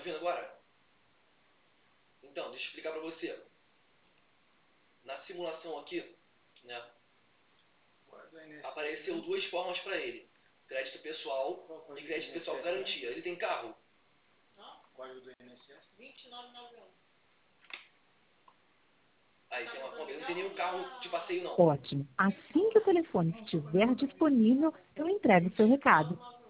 ouvindo agora? Então, deixa eu explicar pra você. Na simulação aqui, né, apareceu duas formas pra ele. Crédito pessoal e crédito pessoal com garantia. Ele tem carro? Código do INSS? 2991. Aí tem uma Kombi. Ele não tem nenhum carro de passeio, não. Ótimo. Assim que o telefone estiver disponível, eu entrego o seu recado.